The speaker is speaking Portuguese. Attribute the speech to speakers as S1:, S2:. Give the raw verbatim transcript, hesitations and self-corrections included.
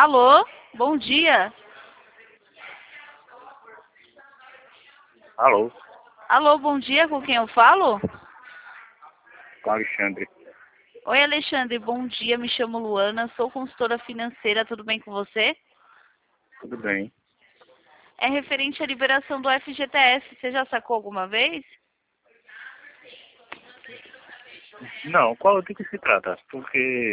S1: Alô, bom dia.
S2: Alô,
S1: Alô, bom dia, com quem eu falo?
S2: com Alexandre.
S1: Oi, Alexandre, bom dia, me chamo Luana, sou consultora financeira, tudo bem com você?
S2: Tudo bem?
S1: É referente à liberação do F G T S, você já sacou alguma vez?
S2: Não, qual do que se trata? Porque